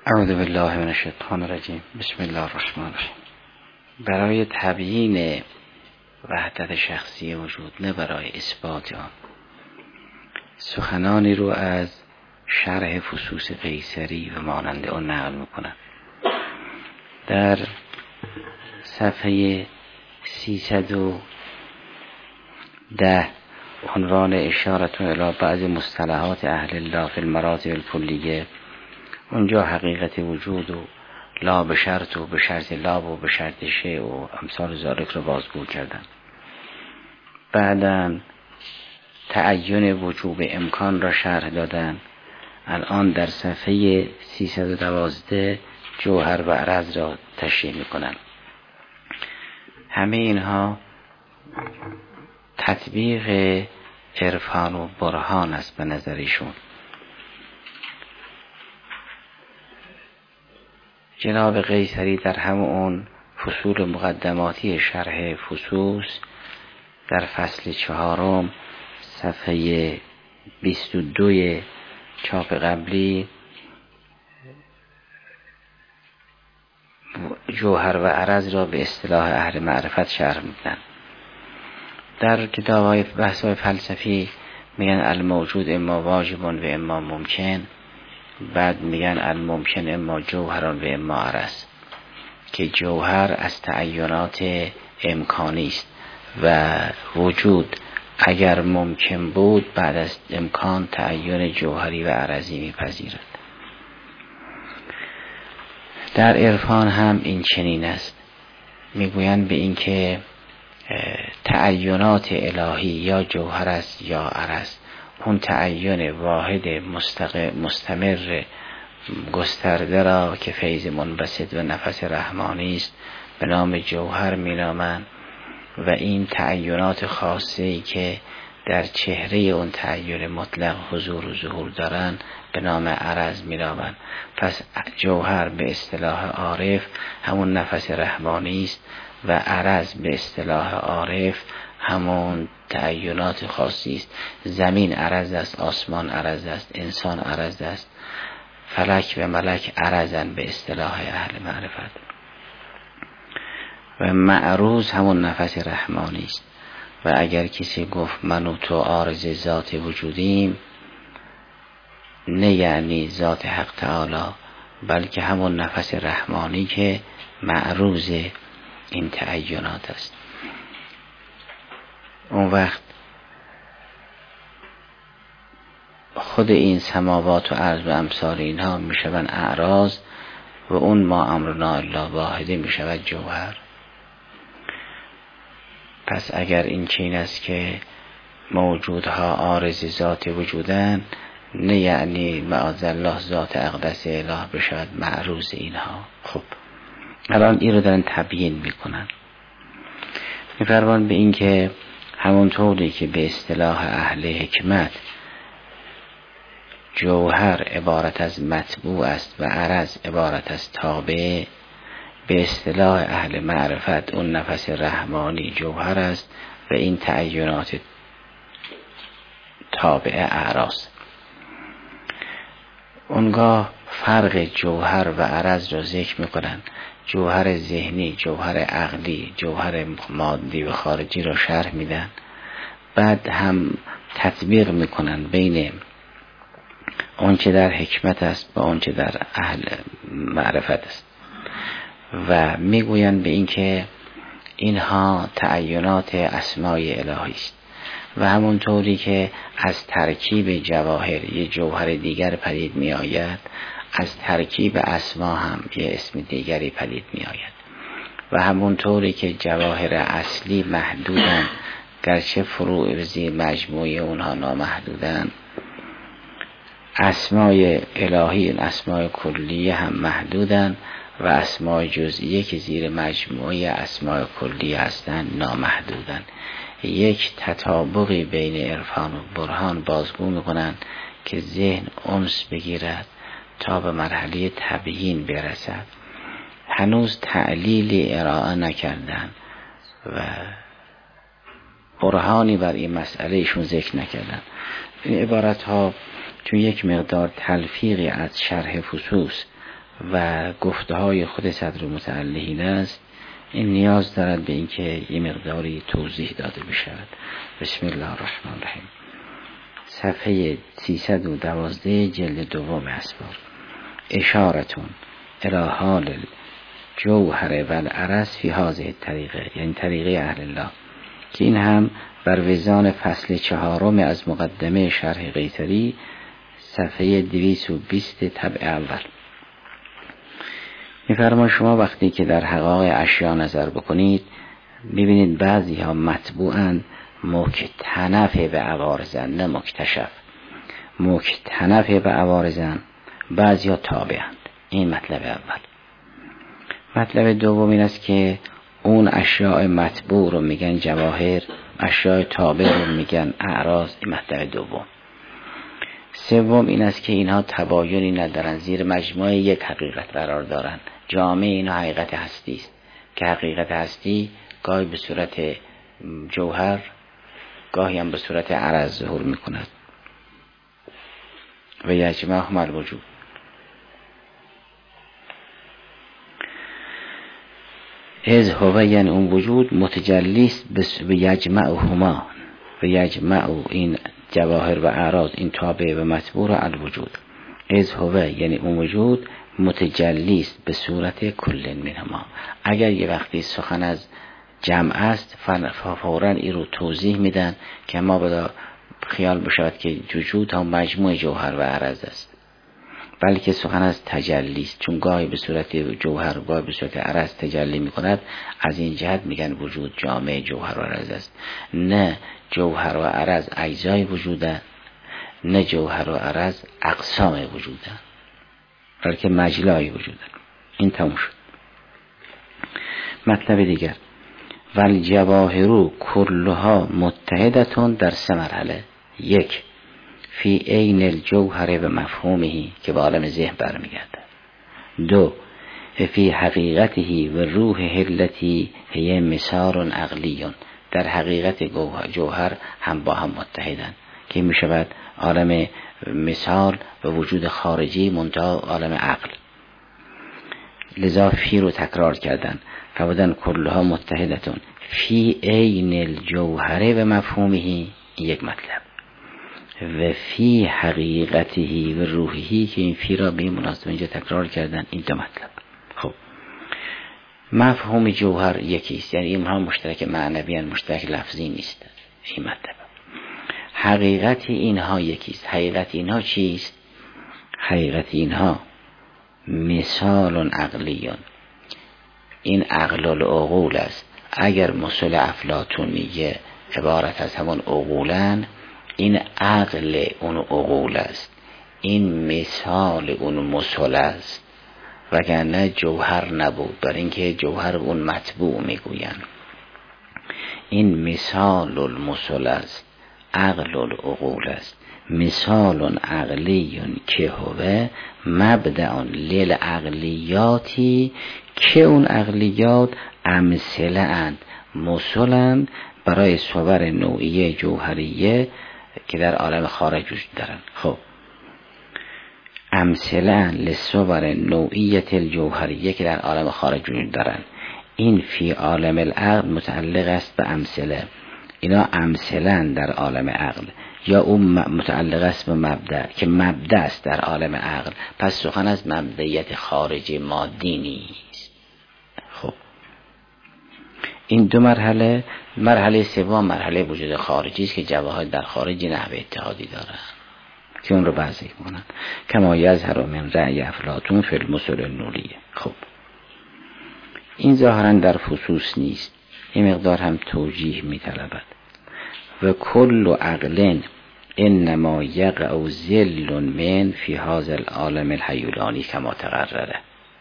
اعوذ بالله من الشیطان الرجیم. بسم الله الرحمن الرحیم. برای تبیین وحدت شخصی وجود، نه برای اثبات آن، سخنانی رو از شرح فصوص قیصری و مانند آن نقل میکنم. در صفحه 310 عنوان اشارت الی بعض مصطلحات اهل الله فی المراتب الکلیه، اونجا حقیقت وجود و لا به شرط و به شرط لا و به شرط شیء و امثال ذالک رو بازگو کردن. بعداً تعین وجوب امکان را شرح دادن. الان در صفحه 312 جوهر و عرض را تشریح میکنن. همه اینها تطبیق عرفان و برهان است به نظرشون. جناب قیصری در همون فصول مقدماتی شرح فصوص در فصل 4 صفحه 22 چاپ قبلی جوهر و عرض را به اصطلاح اهل معرفت شرح میدن. در کتاب‌های بحث‌های فلسفی میگن الموجود اما واجب و اما ممکن، بعد میگن الممکن اما جوهر و اما عرض، که جوهر از تعینات امکانی است و وجود اگر ممکن بود بعد از امکان تعین جوهری و عرضی میپذیرد. در عرفان هم این چنین است. میگویند به این که تعینات الهی یا جوهر است یا عرض. اون تعین واحد مستمر گسترده را که فیض منبسط و نفس رحمانی است به نام جوهر مینامند و این تعینات خاصه‌ای که در چهره اون تعین مطلق حضور و ظهور دارند به نام عرض مینامند. پس جوهر به اصطلاح عارف همون نفس رحمانی است و عرض به اصطلاح عارف همون تعینات خاصی است. زمین عرض است، آسمان عرض است، انسان عرض است، فلک و ملک عرضن به اصطلاح اهل معرفت. و معروض همون نفس رحمانی است. و اگر کسی گفت من و تو عارض ذات وجودیم، نه یعنی ذات حق تعالی، بلکه همون نفس رحمانی که معروض این تعینات است. اون وقت خود این سماوات و ارض و امثال اینها میشوند اعراض و اون ما امرنا الا واحده میشود جوهر. پس اگر این چین است که موجودها عارض ذات وجودن، نه یعنی معاذالله ذات اقدس اله بشود معروض اینها. خب الان این رو دارن تبیین میکنن. میفرمان به این که همونطوری که به اصطلاح اهل حکمت جوهر عبارت از مطبوع است و عرض عبارت از تابع، به اصطلاح اهل معرفت اون نفس رحمانی جوهر است و این تعینات تابع اعراض. اونگاه فرق جوهر و عرض را ذکر میکنن. جوهر ذهنی، جوهر عقلی، جوهر مادی و خارجی را شرح میدن. بعد هم تطبیق میکنن بین اون چه در حکمت است با اون چه در اهل معرفت است و میگویند به این که اینها تعینات اسمای الهی است و همونطوری که از ترکیب جواهر یه جوهر دیگر پدید می آید، از ترکیب اسما هم یه اسم دیگری پدید می آید و همونطوری که جواهر اصلی محدودن گرچه فروع ریزی مجموعی اونها نامحدودن، اسمای الهی اسمای کلیه هم محدودن و اسمای جزئیه که زیر مجموعه اسمای کلیه هستند نامحدودن. یک تطابقی بین عرفان و برهان بازگو میکنن که ذهن انس بگیرد تا به مرحله تبیین برسد. هنوز تعلیلی ارائه نکردن و برهانی بر این مسئله ایشون ذکر نکردن. این عبارت ها چون یک مقدار تلفیقی از شرح فصوص و گفته های خود صدر متعلهین است، این نیاز دارد به اینکه یه مقداری توضیح داده بشود. بسم الله الرحمن الرحیم. صفحه 312 جلد دوم اسفار. اشارتون الی حال الجوهر و العرض فی هذه الطریقه، یعنی طریقه اهل الله، که این هم بر وزان فصل 4 از مقدمه شرح قیصری صفحه 220 طبع اول. می‌فرماید شما وقتی که در حقایق اشیا نظر بکنید می‌بینید بعضی ها مطبوعاً مکتنف به عوارضن، نه مکتشف، مکتنف به عوارضن، بعضی ها تابعند. این مطلب اول. مطلب دوم این است که اون اشیاء مطبوع رو میگن جواهر، اشیاء تابع رو میگن اعراض. این مطلب دوم. سوم این است که اینها تباینی ندارن، زیر مجموعه یک حقیقت قرار دارن. جامعه اینها حقیقت هستی است که حقیقت هستی گاهی به صورت جوهر، گاهی هم به صورت عرض ظهور میکند. و یجمعهم الوجود. از هو یعنی اون وجود متجلیست به یجمعهما، و یجمع این جواهر و اعراض، این تابع و مطبوع را الوجود. از هو یعنی اون وجود متجلیست به صورت کل منهما. اگر یه وقتی سخن از جمع است فوراً این رو توضیح میدن که ما باید خیال بشود که وجود هم مجموع جوهر و عرض است، بلکه سخن از تجلی است، چون گاهی به صورت جوهر و گاهی به صورت عرض تجلی میکند. از این جهت میگن وجود جامع جوهر و عرض است. نه جوهر و عرض اجزای وجودند، نه جوهر و عرض اقسام وجودند، بلکه مجلای وجودند. این تموم شد. مطلب دیگر، والجواهر کلها متحدتون در 3 مرحله. 1 فی عین الجوهر و مفهومه که به عالم ذهن برمیگرده. 2 فی حقیقته و روح التي هی مثال عقلی، در حقیقت جوهر هم با هم متحدند که می شود عالم مثال و وجود خارجی منتها عالم عقل. لذا فی رو تکرار کردن. فرمودن کلها متحدتون فی عین الجوهر و مفهومه، یک مطلب. و فی حقیقته و روحی که این فی را به این مناسبت اینجا تکرار کردن. این 2 مطلب. خب مفهوم جوهر یکیست، یعنی این هم مشترک معنوی، مشترک لفظی نیست. این مطلب. حقیقت اینها یکیست. حقیقت اینها چیست؟ حقیقت اینها مثال عقلیون، این عقل العقول است. اگر مثل افلاطون میگه عبارت از همون عقولن، این عقل اون عقول است، این مثال اون مثل است، وگرنه جوهر نبود، برای اینکه جوهر اون مطبوع میگوین. این مثال المثل است، عقل العقول است. مثال عقلی که هو مبدأ للعقلیاتی، که اون عقلیات امثله اند، مثلند برای صور نوعیه جوهریه که در عالم خارج وجود دارن. خب امثله لصور نوعیت الجوهریه که در عالم خارج وجود دارن. این فی عالم العقل متعلق است به امثله. اینا امثلن در عالم عقل، یا اون متعلق است به مبدأ که مبدأ است در عالم عقل. پس سخن از مبدئیت خارجی مادی نیست. خب این 2 مرحله. مرحله سوم مرحله وجود خارجی است که جواهر در خارج نحو اتحادی دارن که اون رو بحث کنن. کما یظهر من رأی افلاطون فی المثل النوریه. خب این ظاهرا در فصوص نیست، این مقدار هم توجیه می طلبد. و کل عقل انما یقع ذل من فی هذا العالم الحیولانی کما تقرره.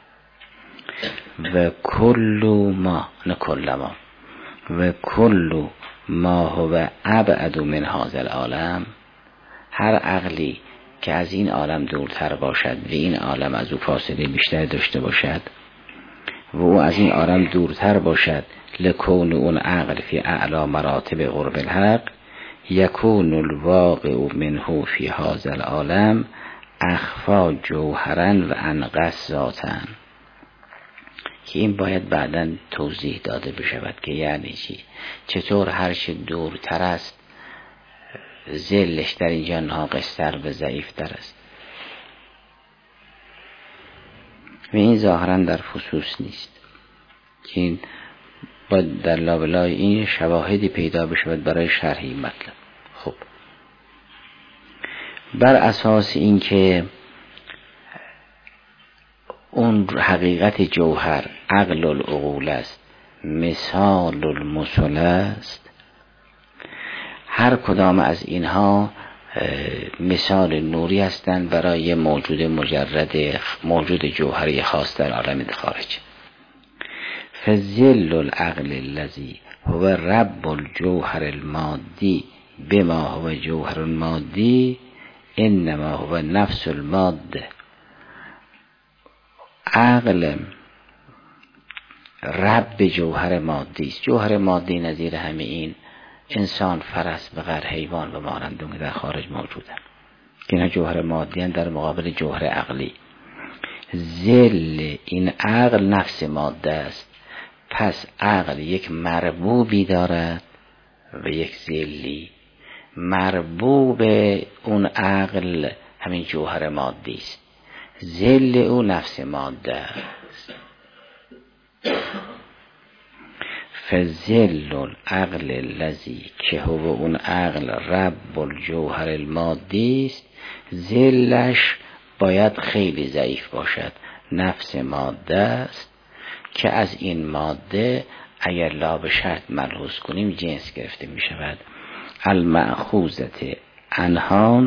و کل ما، نه کل ما، و کل ما هو ابعد من هذا العالم، هر عقلی که از این عالم دورتر باشد و این عالم از او فاصله بیشتر داشته باشد و او از این عالم دورتر باشد، لکون اون عقل فی اعلی مراتب قرب الحق، یکون الواقع منه فی هذا العالم اخفا جوهرن و انقص ذاتن، که این باید بعداً توضیح داده بشود که یعنی چی، چطور هرچه دورتر است ذلش در اینجا ناقص‌تر و ضعیف‌تر است. و این ظاهراً در فصوص نیست که این باید در لابلای این شواهدی پیدا بشود برای شرح این مطلب. خب بر اساس این که اون حقیقت جوهر عقل العقول است، مثال المثل است، هر کدام از اینها مثال نوری هستند برای موجود مجرد، موجود جوهری خاص در عالم خارج. فظل العقل الذی هو رب الجوهر المادی بما هو جوهر مادی انما هو نفس الماده. عقل رب جوهر مادی است. جوهر مادی نظیر همه این انسان، فرس، بقر، حیوان و مانند اون در خارج موجودن که اینا جوهر مادی هستند در مقابل جوهر عقلی. ذل این عقل نفس ماده است، پس عقل یک مربوبی دارد و یک ذلی. مربوب اون عقل همین جوهر مادی است، ذل او نفس ماده است. فذل العقل الذی که هو اون عقل رب الجوهر المادی است، ذلش باید خیلی ضعیف باشد، نفس ماده است که از این ماده اگر لا به شرط ملحوظ کنیم جنس گرفته می شود. المأخوذة عنها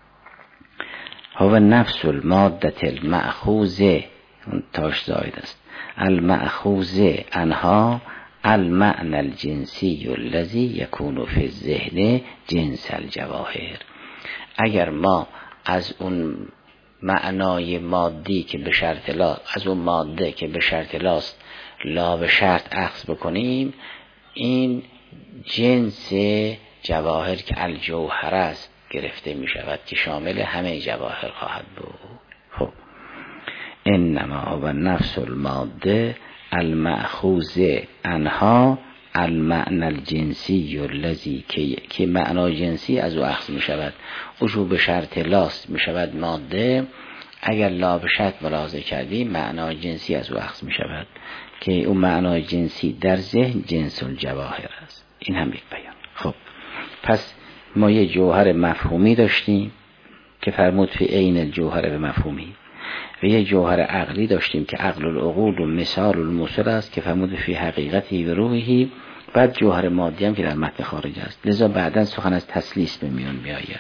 هو نفس الماده المأخوذه، تاش زاید است، المأخوذه عنها المعنى الجنسی الذی یکون فی الذهن جنس الجواهر. اگر ما از اون معنای مادی که به شرط لا، از اون ماده که به شرط لاست لا به شرط اخذ بکنیم، این جنس جواهر که الجوهر است گرفته می شود که شامل همه جواهر خواهد بود. خب انما هو نفس الماده المأخوذ عنها المعنى الجنسی الذی که معنای جنسی از او اخذ می شود. او به شرط لاست می شود ماده، اگر لا به شرط ملاحظه کردیم معنای جنسی از او اخذ می شود که اون معنای جنسی در ذهن جنس الجواهر است. این هم یک بیان. خب پس ما یه جوهر مفهومی داشتیم که فرمود فی عین الجوهر به مفهومی، و یه جوهر عقلی داشتیم که عقل العقول و مثال المثل است که فرمود فی حقیقتی و روحی. بعد جوهر مادی هم که در متن خارج است، لذا بعداً سخن از تسلیس به میون می آید.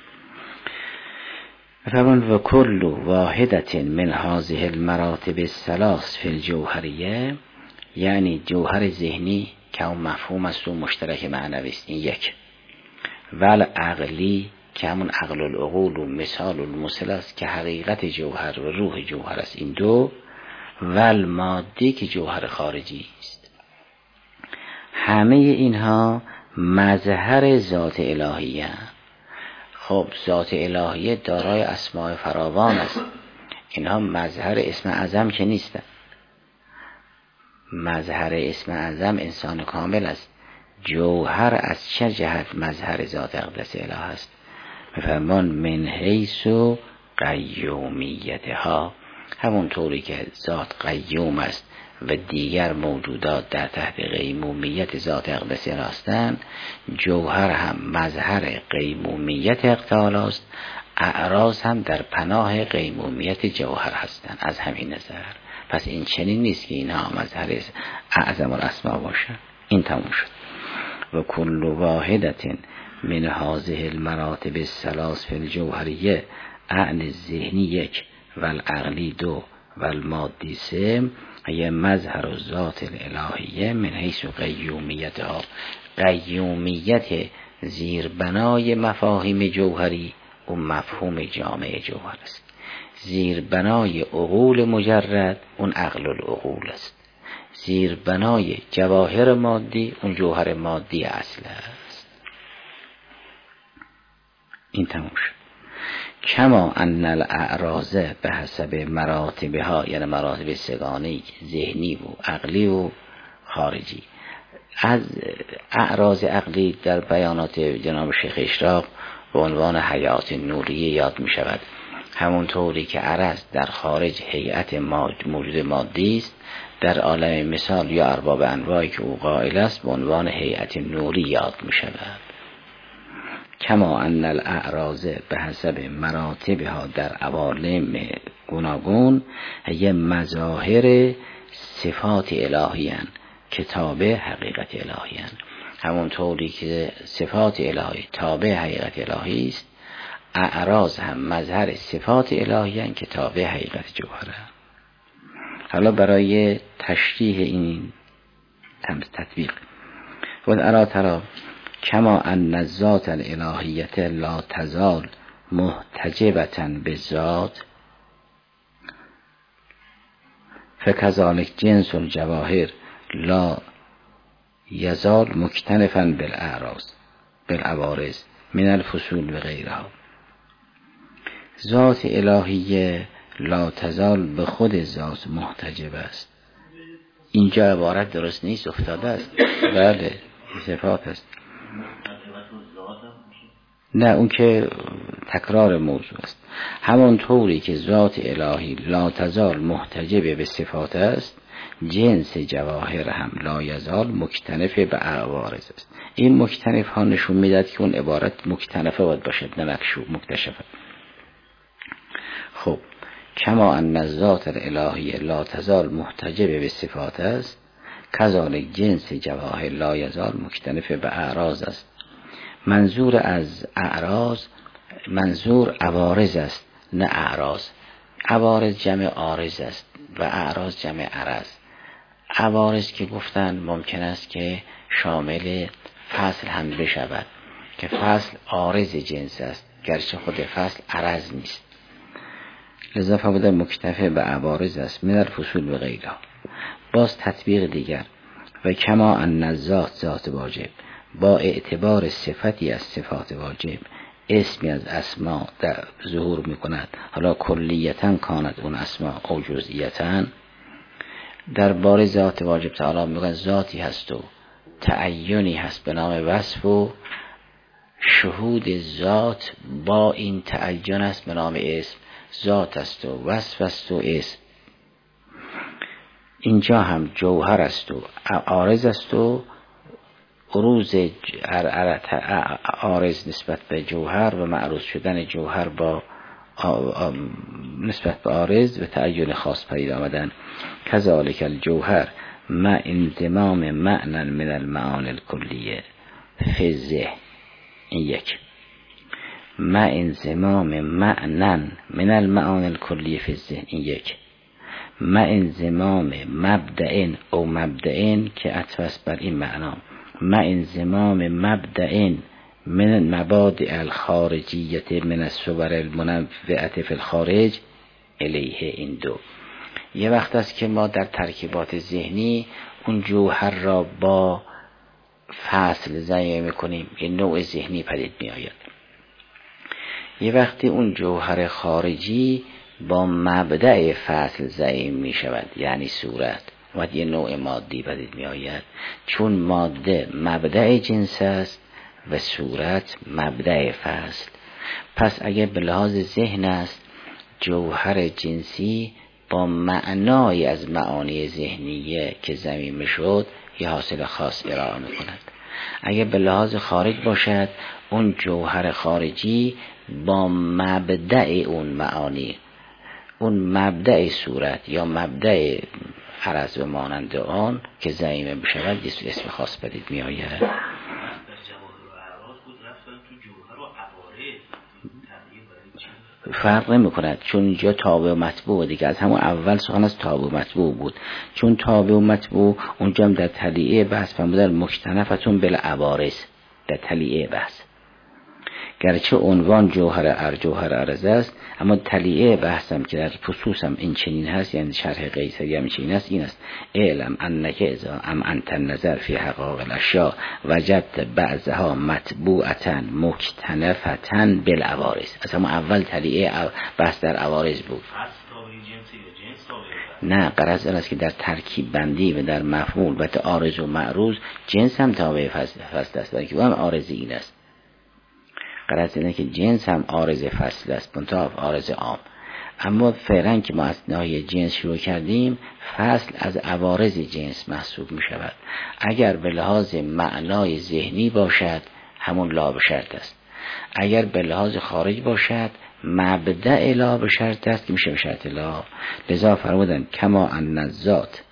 فرمود و کل واحدت من هذه المراتب الثلاث فی الجوهریه، یعنی جوهر ذهنی که اون مفهوم است و مشترک معنوی است، این یک، ول عقلی که همون عقل العقول و مثال المثل است که حقیقت جوهر و روح جوهر است، این دو، ول مادی که جوهر خارجی است. همه اینها مظهر ذات الهیه. خب ذات الهیه دارای اسماء فراوان است، اینها مظهر اسم اعظم که نیستند. مظهر اسم اعظم انسان کامل است. جوهر از چه جهت مظهر ذات اقدس اله است؟ میفرمان من حیث قیومیتها، همون طوری که ذات قیوم است و دیگر موجودات در تحت قیومیت ذات اقدس اله هستند، جوهر هم مظهر قیومیت اقتال است، اعراض هم در پناه قیومیت جوهر هستند. از همین نظر پس این چنین نیست که اینها مظهر اعظم الاسماء باشند. این تموم شد. و کل واحدت من هذه المراتب الثلاث فی الجوهریه، عقل ذهنی یک و العقلی دو و المادی سه، یه مظهر ذات الالهیه من حیث قیومیتها. قیومیت زیربنای مفاهیم جوهری اون مفهوم جامع جوهر است. زیربنای عقول مجرد اون عقل العقول است. زیربنای جواهر مادی اون جوهر مادی اصل است. این تموم شد. کما ان الاعراض به حسب مراتبها، یعنی مراتب سگانی ذهنی و عقلی و خارجی. از اعراض عقلی در بیانات جناب شیخ اشراق به عنوان حیات نوریه یاد می شود. همونطوری که عرض در خارج هیئت موجود مادی است، در عالم مثال یا ارباب انواعی که او قائل است به عنوان هیئت نوری یاد می شود. کما ان الاعراض به حسب مراتبها در عوالم گوناگون هی مظاهر صفات الهیان که تابع حقیقت الهیان. همونطوری که صفات الهی تابع حقیقت الهی است، اعراض هم مظهر صفات الهیان که تابع حقیقت جوهره. حالا برای تشریح این تطبیق و ارا ترى کما ان الذات الالهیت لا تزال محتجبة بالذات فكذلك جنس الجواهر لا یزال مکتنفا بالعوارض من الفصول و غیرها. ذات الهیه لا تزال به خود ذات محتجب است. اینجا عبارت درست نیست، افتاده است. بله صفات است. نه، اون که تکرار موضوع است. همونطوری که ذات الهی لا تزال محتجب به صفات است، جنس جواهر هم لا یزال مکتنف به عوارض است. این مکتنف ها نشون میداد که اون عبارت مکتنفه باید باشد، نه مکشوف مکتشفه. خب کما ان الذات الالهی لا تزال محتجب به صفات است، کذالک جنس جواهر لا یزال مکتنف به اعراض است. منظور از اعراض منظور عوارض است، نه اعراض. عوارض جمع عارض است و اعراض جمع عرض. عوارض که گفتن ممکن است که شامل فصل هم بشود که فصل عارض جنس است، گرچه خود فصل عرض نیست. لذا فبوده مکتفی به عوارض است من الفصول و غیرها. باز تطبیق دیگر و کما ان الذات ذات واجب با اعتبار صفتی از صفات واجب اسمی از اسما در ظهور می کند، حالا کلیتاً کاند اون اسما او جزئیتاً. در بار ذات واجب تعالی میگن ذاتی هست و تعینی هست به نام وصف و شهود ذات با این تعین است به نام اسم. ذات است و وصف است و اسم. اینجا هم جوهر است و عارض است و عروض عارض نسبت به جوهر و معروض شدن جوهر با نسبت به عارض و تعین خاص پدید آمدن. کذالک الجوهر مع انضمام معنی من المعانی الکلیه فی الذهن. این یک. مع انضمام معنی من المعانی الکلیه فی الذهن. این یک. مع انضمام مبدأ او مبدأ که عطف بر این معنا، مع انضمام مبدأ من المبادئ الخارجیت من الصور المنوعة فی الخارج الیه. این دو. یه وقت است که ما در ترکیبات ذهنی اون جوهر را با فصل ضمیع میکنیم، یه نوع ذهنی پدید می آید. یه وقتی اون جوهر خارجی با مبدأ فصل ضمیع می شود، یعنی صورت، و یه نوع مادی پدید می آید. چون ماده مبدأ جنس است و صورت مبدأ فصل. پس اگر به لحاظ ذهن است، جوهر جنسی با معنای از معانی ذهنیه که ضمیر شد یه حاصل خاص ارائه می کند. اگر به لحاظ خارج باشد، اون جوهر خارجی با مبدأ اون معانی، اون مبدأ صورت یا مبدأ عرض و مانند آن که ضمیمه بشود یه اسم خاص پدید می آید. فرق نمی کند، چون اینجا تابع و مطبوع دیگه. از همون اول سخن از تابع و مطبوع بود، چون تابع و مطبوع اونجا هم در تلیعه بحث فرمودن مکتنفتون بالعوارض، در تلیعه بحث گرچه عنوان جوهر عرض است، اما تلیعه بحثم که در فصوصم این چنین هست، یعنی شرح قیصری هم چنین هست، این است: اعلم انک اذا امعنت النظر فی حقائق الاشیاء وجدت بعضها مطبوعة مکتنفة بالعوارض. از همون اول تلیعه بحث در عوارض بود. نه، غرض این است که در ترکیب بندی و در مفعول و عارض و معروض جنس هم تابع فصل است، ولی که هم عارض این است. غرض اینه که جنس هم عارض فصل است، منتها عارض عام. اما فعلا که ما از ناحیه جنس شروع کردیم، فصل از عوارض جنس محسوب می شود. اگر به لحاظ معنای ذهنی باشد همون لا به شرط است، اگر به لحاظ خارج باشد مبدأ لا به شرط است که میشه به شرط لا. لذا فرمودن کما ان الذات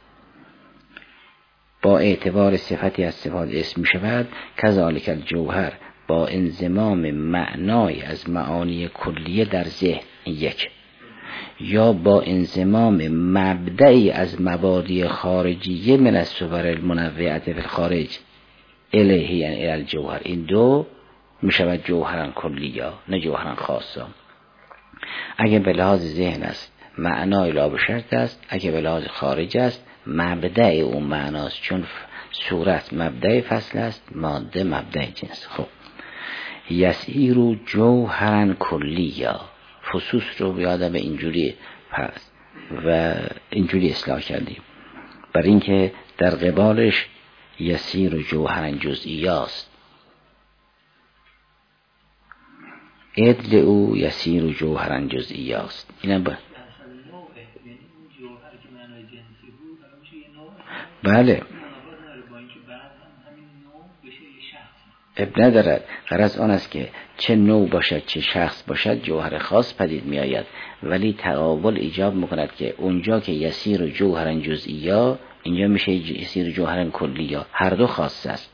با اعتبار صفتی از صفات اسم می شود، کذالک الجوهر با انضمام معنای از معانی کلیه در ذهن یک، یا با انضمام مبدعی از مبادی خارجیه من از صور المنوعه فی الخارج الیه، یعنی الجوهر، این دو می شود جوهرن کلیه نه جوهرن خاصه. اگه به لحاظ ذهن است معنای لا به شرط است، اگه به لحاظ خارج است مبدع اون معناست، چون صورت مبدع فصل است، ماده مبدع جنس. خب یسیرو جوهرن کلیه، فصوص رو بیادم اینجوری پس و اینجوری اصلاح کردیم، بر اینکه در قبالش یسیرو جوهرن جزئیه است. ادل او یسیرو جوهرن جزئیه است. اینم بله اب ندارد. غرض آن است که چه نوع باشد چه شخص باشد جوهر خاص پدید می آید، ولی تقابل ایجاب میکند که اونجا که یسیر و جوهرن جزئیه، اینجا میشه یسیر و جوهرن کلیه، هر دو خاص است.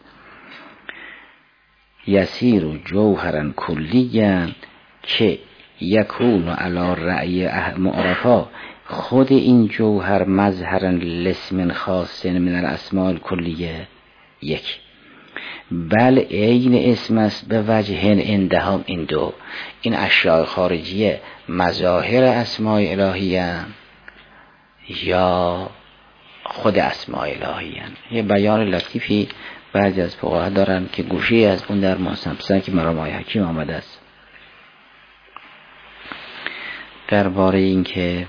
یسیر و جوهرن کلیه که یکون علی رأی معرفا، خود این جوهر مظهرن لاسم خاص من الاسماء الکلیه یک، بل عین اسم است به وجه اندهم. این دو، این اشیاء خارجیه مظاهر اسماء الهیه یا خود اسماء الهیه. یه بیان لطیفی بعضی از فقها دارن که گوشه از اون در مصنف که مرامای حکیم آمده است درباره این که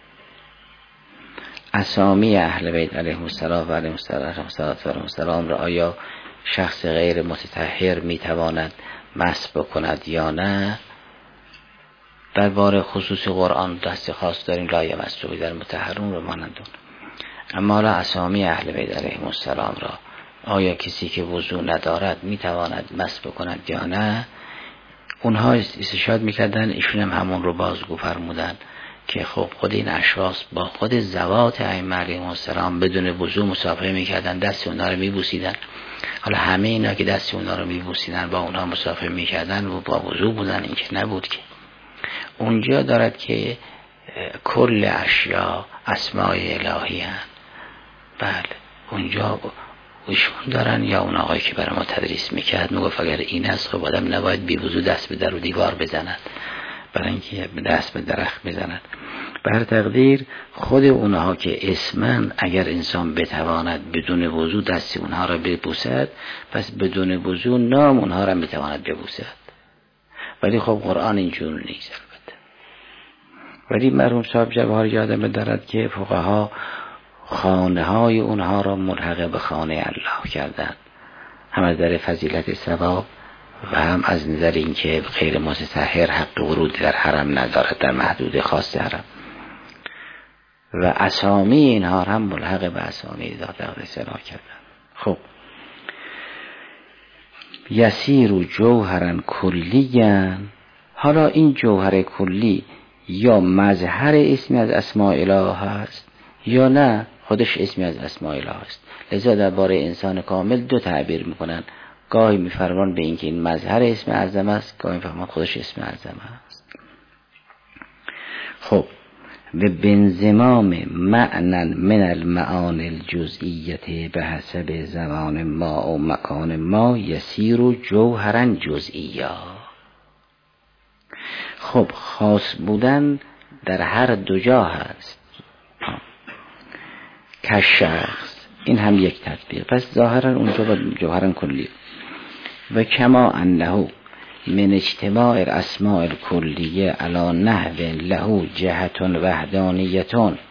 اسامی اهل بیت علیهم السلام و علیهم السلام را آیا شخص غیر متطهر میتواند مس بکند یا نه. درباره خصوص قرآن دست خاص داریم، لا یمسه در مطهرون رو مانندون. اما لا اسامی اهل بیت علیهم السلام را آیا کسی که وضو ندارد میتواند مس بکند یا نه، اونها استشهاد میکردن، ایشون هم همون رو بازگو فرمودن که خب خود این اشخاص با خود ذوات ائمه علیهم السلام بدون وضو مصافحه میکردن، دست اونها رو میبوسیدن. حالا همه اینا که دست اونها رو میبوسیدن با اونها مصافحه میکردن و با وضو بودن، این که نبود. که اونجا دارد که کل اشیا اسماء الهی هست. بله اونجا ایشون دارن، یا اون آقایی که برای ما تدریس میکرد میگفت اگر این است خب آدم نباید بی وضو دست به در و دیوار بزند، برای اینکه دست به درخت بزند. بر تقدیر خود اونها که اسمن، اگر انسان بتواند بدون وضو دست اونها را ببوسد، پس بدون وضو نام اونها را بتواند ببوسد. ولی خب قرآن اینجور نیست البته. ولی مرحوم صاحب جواهر یادم دارد که فقها خانه های اونها را ملحق به خانه الله کردند، هم از نظر فضیلت ثواب و هم از نظر اینکه غیر متطهر حق ورود در حرم ندارد، در محدود خاص حرم. و اسامی اینها هم ملحق به اسامی ذات اقدس کردند. خب یسیر و جوهرن کلیه، حالا این جوهر کلی یا مظهر اسمی از اسماء اله هست یا نه خودش اسمی از اسماء اله است. لذا درباره انسان کامل دو تعبیر میکنن، گاهی میفرمان به اینکه این مظهر اسم اعظم است، گاهی میفرمان خودش اسم اعظم است. خب به بنزمام معنن من المعانی الجزئیت به حسب زمان ما و مکان ما یسیر و جوهرن جزئیه. خب خاص بودن در هر دو جا هست که شخص، این هم یک تطبیق. پس ظاهرا اونجا با جوهرا کلی. و کما انه من اجتماع الاسماء الکلیه علی نحو له جهت وحدانیه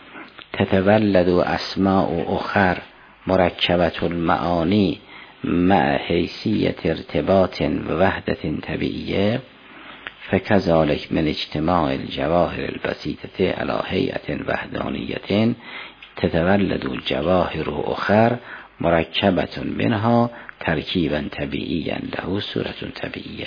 تتولد اسماء اخر مرکبة المعانی مع حیثیت ارتباط و وحدت طبیعیه، فکذالک من اجتماع الجواهر البسیطه علی هیئة وحدانیه تتولد الجواهر اخر مرکبة منها ترکیبا طبیعیا له صورت طبیعیه.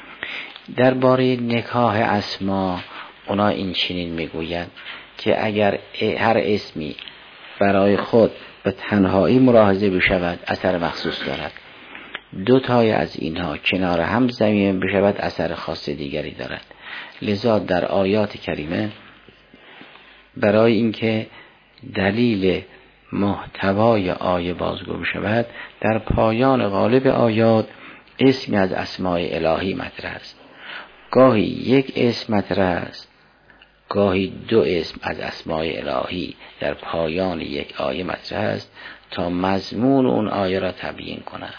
درباره نکاح اسما اونا این چنین میگویند که اگر هر اسمی برای خود به تنهایی ملاحظه بشود اثر مخصوص دارد، دو تای از اینها کنار هم ضمیم بشود اثر خاص دیگری دارد. لذا در آیات کریمه برای اینکه دلیل محتوای آیه بازگو بشود، در پایان غالب آیات اسمی از اسماء الهی مطرح است. گاهی یک اسم مطرح است، گاهی دو اسم از اسماء الهی در پایان یک آیه مطرح است تا مضمون اون آیه را تبیین کند.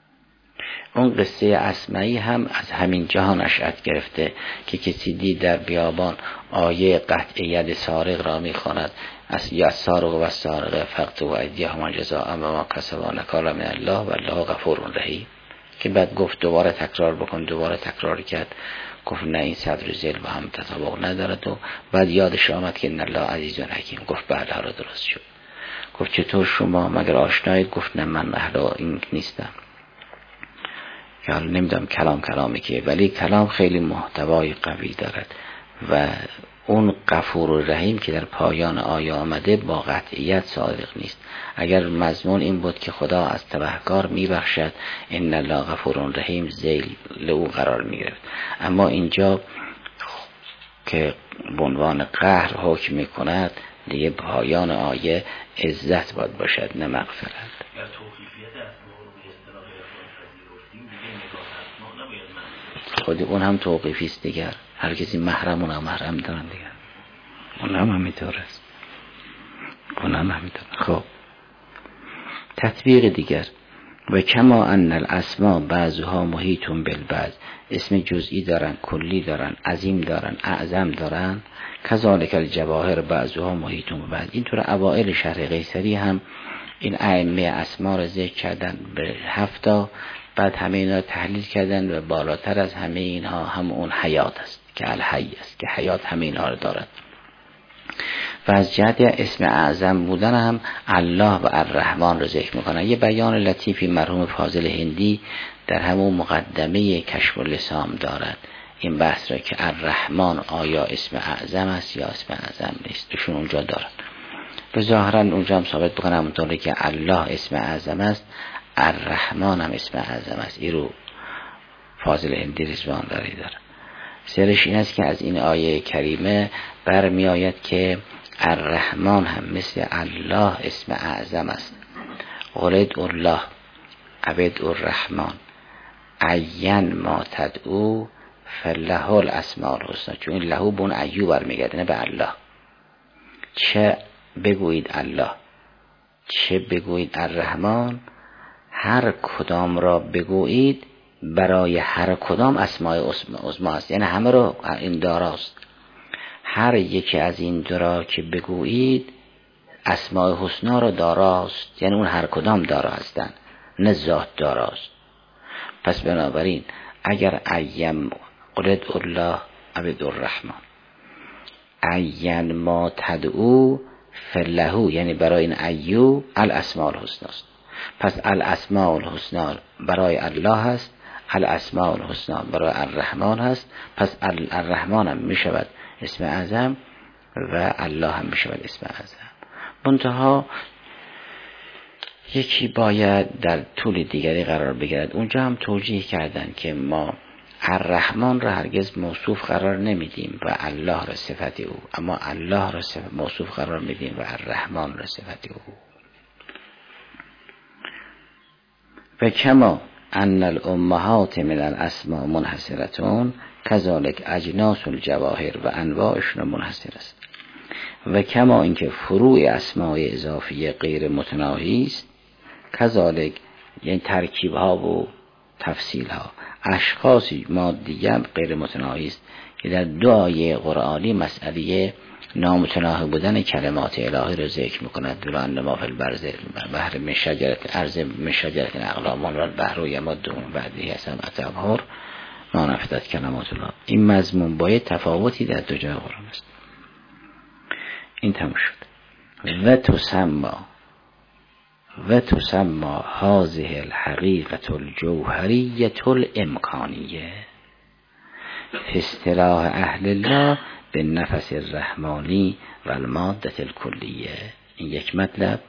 اون قصه اسمعی هم از همین جا نشأت گرفته که کسی دید در بیابان آیه قطع ید سارق را میخواند، یا سارق و سارق فقطعوا ایدیهما جزاء بما کسبا نکالا من الله والله غفور رحیم، که بعد گفت دوباره تکرار بکن، دوباره تکرار کرد، گفت نه این صدر ذل با هم تطابق ندارد. و بعد یادش آمد که ان الله عزیز حکیم، گفت بله حالا درست شد. گفت چطور شما مگر آشنایید؟ گفت نه من اهل این نیستم. که حالا نمیدونم کلامی که، ولی کلام خیلی محتوای قوی دارد و اون غفور و رحیم که در پایان آیه آمده با قطعیت صادق نیست. اگر مضمون این بود که خدا از تبهکار میبخشد، ان الله غفور رحیم، ذیل او قرار میگرفت. اما اینجا که به عنوان قهر حکم میکند، دیگه پایان آیه عزت باید باشد نه مغفرت. خود اون هم توقیفی است دیگر، هر کسی محرم اون هم محرم دارن دیگر، اون هم همینطور است، اون هم همینطور. خب تطبیق دیگر، و کما ان الاسماء بعضها محیط بالبعض، اسم جزئی دارن، کلی دارن، عظیم دارن، اعظم دارن، کذالک الجواهر بعضها محیط بالبعض. اینطور اوائل شرح قیصری هم این ائمه اسما را ذکر کردن به 7، بعد همه اینا تحلیل کردن و بالاتر از همه اینها هم اون حیات است که الحی است، که حیات همه اینها رو دارد. و از جهت اسم اعظم بودن هم الله و الرحمن رو ذکر میکنن. یه بیان لطیفی مرحوم فاضل هندی در همون مقدمه کشف اللسان دارد این بحث را که الرحمن آیا اسم اعظم است یا اسم اعظم نیست، ایشون اونجا دارد. به ظاهرا اونجا هم ثابت بکنم اونطوری که الله اسم اعظم است، الرحمن هم اسم اعظم است. این رو فاضل هندی رضوان داری داره. سرش این است که از این آیه کریمه برمی آید که الرحمن هم مثل الله اسم اعظم است. قل الله عبد الرحمن عین ما تدعو فله الاسماء الحسنی، چون این له بون ایو برمیگرده نه به الله. چه بگویید الله، چه بگویید الرحمن، هر کدام را بگویید برای هر کدام اسماء عظمی است، یعنی همه رو این داراست. هر یکی از این دو را که بگویید اسماء حسنا را داراست، یعنی اون هر کدام دارا هستند، نه ذات داراست. پس بنابراین اگر ایم قل الله عبد الرحمن عین ما تدعو فله، یعنی برای این ایو الاسماء الحسنا است. پس الاسماء الحسنا برای الله هست، الاسماء الحسنا برای الرحمن هست. پس الرحمن هم می شود اسم اعظم و الله هم می شود اسم اعظم. منتها یکی باید در طول دیگری قرار بگیرد. اونجا هم توجیه کردن که ما الرحمن را هرگز موصوف قرار نمیدیم و الله را صفت او، اما الله را موصوف قرار میدیم و الرحمن را صفت او. و کما ان الامهات من الاسماء منحصرتون کذالک اجناس الجواهر و انواعشون منحصر است. و کما اینکه فروع اسماء اضافیه غیر متناهی است، کذالک یعنی ترکیب ها و تفصیل ها اشخاصی مادیه غیر متناهی است که در دو آیه قرآنی مسئله نامتناهی بودن کلمات الهی را ذکر میکند. دور انما فی البرز بحر من شجرت ارض من شجرت اقلام و البحر یمدهم بعده سبعة ابحر ما نفدت کلمات الله. این مضمون باید تفاوتی در دو جای قرآن است. این تموم شد. و تسمى هذه الحقیقة الجوهریة الامکانیه فی اصطلاح اهل الله بالنفس الرحمانی و الماده الکلیه. این یک مطلب.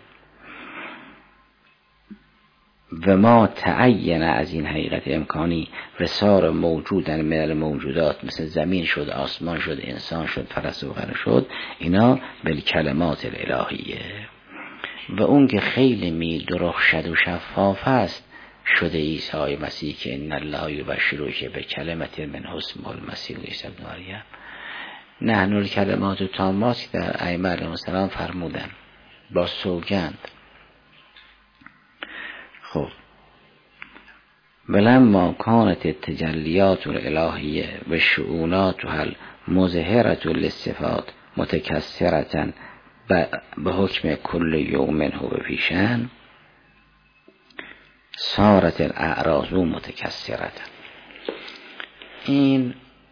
و ما تعین از این حقیقت امکانی و صار موجودن من الموجودات، مثل زمین شد، آسمان شد، انسان شد، فرس و غیره شد، اینا بالکلمات الالهیه. و اون که خیلی می درخشد و شفاف است شده عیسی مسیح که ان الله یبشرک بکلمة منه اسمه المسیح عیسی ابن مریم. نحن الکلمات التامات که در ائمه علیهم السلام فرمودن با سوگند. خب ولما کانت التجلیات الالهیه و شؤوناتها المظهرة للصفات متکثرة به حکم کل یوم هو پیشن صارت الاعراض متکثرة. این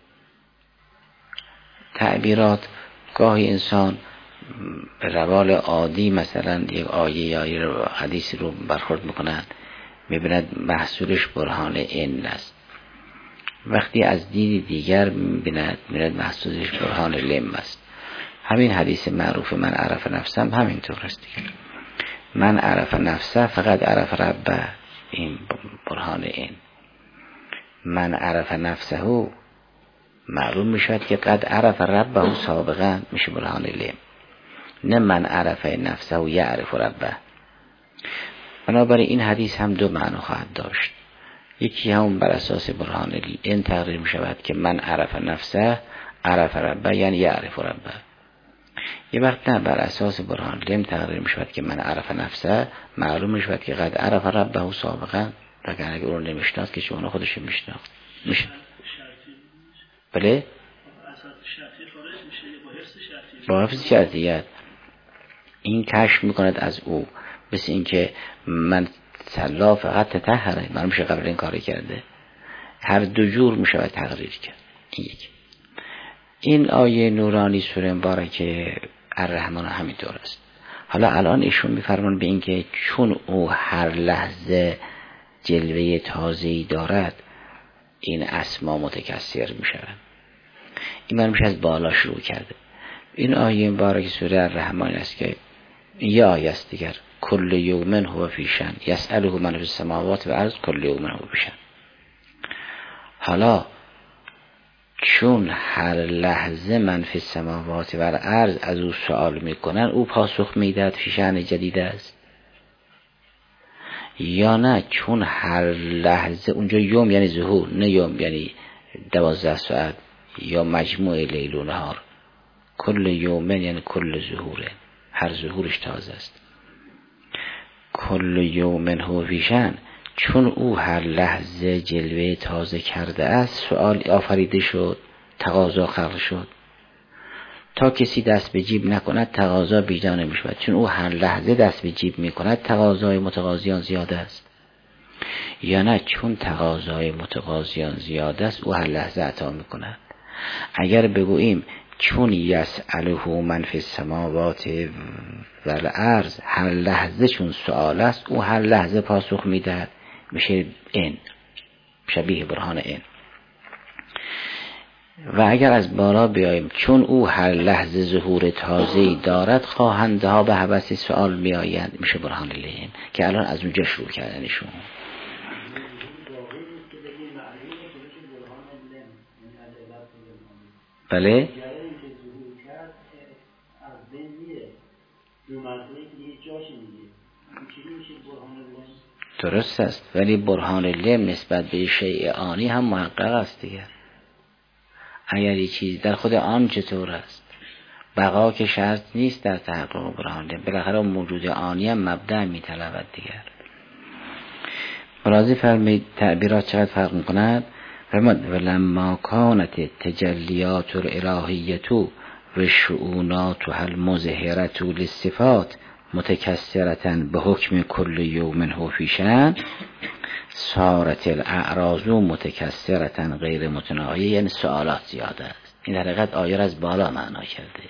تعبیرات گاهی انسان به روال عادی مثلا یک آیه یا یک حدیث رو برخورد میکنند، میبیند محصولش برهان این است. وقتی از دید دیگر میبیند محصولش برهان لم است. همین حدیث معروف من عرف نفسم همینطور است دیگر. من عرف نفسه فقط عرف ربه، این برهان این. من عرف نفسه معلوم میشود که قد عرف ربه سابقا، میشه برهان لم. نه من عرف نفسه و یعرف ربه. بنابراین این حدیث هم دو معنی خواهد داشت. یکی هم بر اساس برهان این تقریر می شود که من عرف نفسه عرف ربه یعنی یعرف ربه. یه وقت نه، بر اساس برهان لم تقریر می شود که من عرف نفسه معلوم می شود که قد عرف ربه و سابقا، اگر اون رو نمیشناخت که چون خودش میشناخت میشه. بله؟ با حفظ شرطیت این کشف میکند از او، مثل این که من صلا فقط تطهره، من میشه قبل این کاری کرده. هر دو جور میشه تقریر کرد. این آیه نورانی سوره مبارکه الرحمن همینطور است. حالا الان ایشون میفرمان به این که چون او هر لحظه جلوه تازه‌ای دارد این اسما متکثر میشوند. این من میشه از بالا شروع کرده. این آیه مبارکه سوره الرحمن است که یه آیه است دیگر، کل یوم هو فی شأن یسأله من فی السماوات و الارض کل یوم هو فی شأن. حالا چون هر لحظه من فی السماوات و الارض از او سوال میکنن، او پاسخ میدهد فی شأن جدید است، یا نه چون هر لحظه، اونجا یوم یعنی ظهور، نه یوم یعنی 12 ساعت یا مجموع لیل و نهار. کل یوم یعنی کل ظهوره، هر ظهورش تازه است. کل یوم هو فی شأن، چون او هر لحظه جلوه تازه کرده است، سؤال آفریده شد، تقاضا خلق شد. تا کسی دست به جیب نکند تقاضا بیجا نمیشود، چون او هر لحظه دست به جیب میکند تقاضای متقاضیان زیاده است. یا نه چون تقاضای متقاضیان زیاده است او هر لحظه عطا میکند. اگر بگوییم چون یسأله من فی السماوات و الارض، هر لحظه چون سؤال است او هر لحظه پاسخ میدهد، میشه این شبیه برهان این. و اگر از بالا بیاییم چون او هر لحظه ظهور تازه‌ای دارد خواهنده ها به هوس سؤال میآیند، میشه برهان لین که الان از اونجا شروع کردنشون. بله؟ درست است، ولی برهان لم نسبت به شیء آنی هم محقق است دیگه. اگر یک چیز در خود آن چطور است، بقا که شرط نیست در تحقق برهان لم، بالاخره موجود آنی هم مبدأ میطلبد دیگر. ملاحظه فرمایید تعبیرات چقدر فرق میکند. فرمود ولما کانت تجلیات الالهیه و شؤونات المظهره للصفات متکثرة به حکم کل یوم هو فی شأن صارت الاعراض متکثرة غیر متناهیه، یعنی سوالات زیاده است. این در حقیقت آیه از بالا معنا کرده.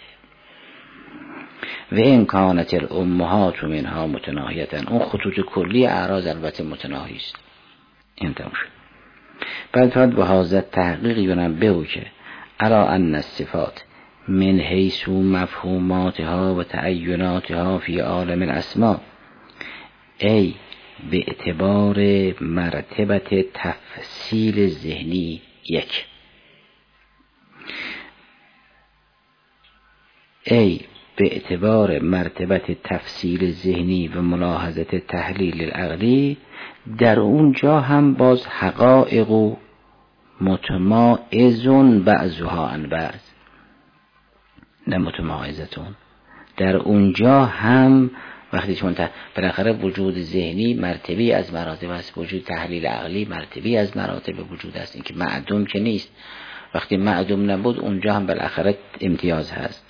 و این کانت الامهات منها متناهیه، اون خطوط کلی اعراض البته متناهی است. این تمام شد. بعد فرد به حاضر تحقیق ینبهو که ارا ان الصفات من حیث مفهوماتها و تعیناتها فی عالم الاسماء ای به اعتبار مرتبت تفصیل ذهنی یک، ای به اعتبار مرتبت تفصیل ذهنی و ملاحظت تحلیل العقلی، در اونجا هم باز حقایق و متمایزون بعضها عن بعض، نه متمایزتون. در اونجا هم وقتی چون بالاخره وجود ذهنی مرتبی از مراتب است، وجود تحلیل عقلی مرتبی از مراتب وجود است، این که معدوم که نیست. وقتی معدوم نبود اونجا هم بالاخره امتیاز هست.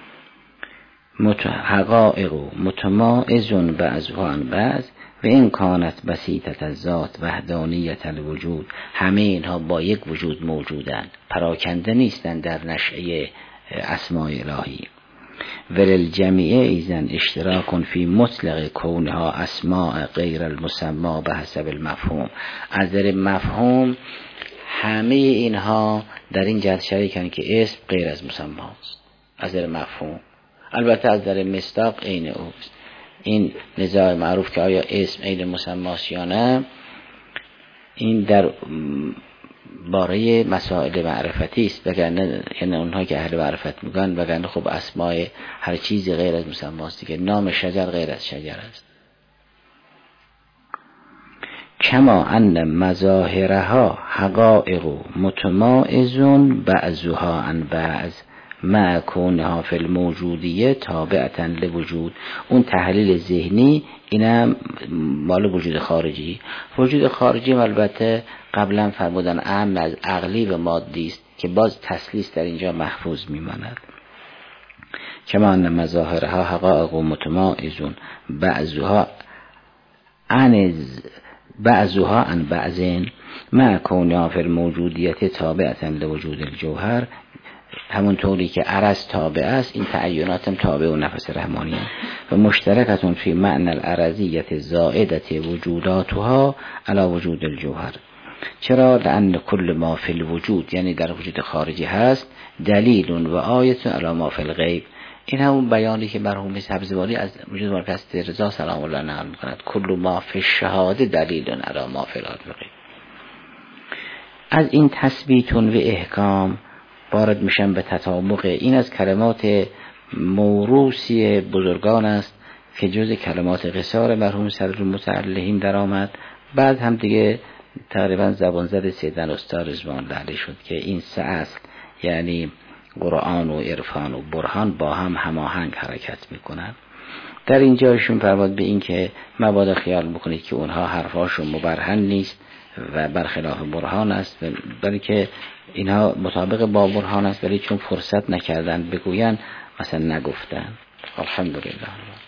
حقایق متمایزون بعضها عن بعض و این کانت بسیطت الذات وحدانیت الوجود، همه اینها با یک وجود موجودند، پراکنده نیستند در نشأه اسماء الهی. وللجمیع ایزن اشتراک فی مطلق کونها اسماء غیر المسمى به حسب المفهوم. از در مفهوم همه اینها در این جهت شریکند که اسم غیر از مسمى است از در مفهوم. البته از در مصداق عین اوست. این نزاع معروف که آیا اسم عین مسمى است یا نه، این در باره مسائل معرفتی است، وگرنه یعنی اونها که اهل معرفت میگن وگرنه خب اسماء هر چیزی غیر از مسمى است دیگه. نام شجر غیر از شجر است. کما ان مظاهرها حقائق متمایزون بعضها عن بعض مع کونها فی الموجودیه تابعة لوجود. اون تحلیل ذهنی اینم مال وجود خارجی. وجود خارجی البته قبلا فرمودن اهم از عقلی و مادی است که باز تسلیس در اینجا محفوظ میماند. کما ان مظاهرها حقائق متمایزون بعضها عن بعض مع کونها فی الموجودیه تابعة لوجود الجوهر، همون طوری که عرض تابع است این تعینات هم تابع و نفس رحمانی و مشترکتون فی معنی العرضیت زائدت وجوداتها علی وجود الجوهر. چرا؟ لأن کل ما فی الوجود، یعنی در وجود خارجی هست، دلیل و آیت علی ما فی الغیب. این همون بیانی که مرحوم سبزواری از وجود مرکز رضا سلام الله نقل می‌کند، کل ما فی الشهاده دلیل علی ما فی الغیب. از این تثبیتون و احکام وارد میشن به تطابق. این از کلمات موروثی بزرگان است که جز کلمات قصار مرحوم صدر المتعلهین در آمد. بعد هم دیگه تقریبا زبان زد سیدن استاد رضوان الله علیه شد که این سه اصل یعنی قرآن و عرفان و برهان با هم هماهنگ حرکت میکنن. در اینجاشون فرمود به این که مبادا خیال بکنید که اونها حرفاشون مبرهن نیست و برخلاف برهان است، بلکه اینها مطابق با برهان است، ولی چون فرصت نکردن بگوین مثلا نگفتن. الحمدلله.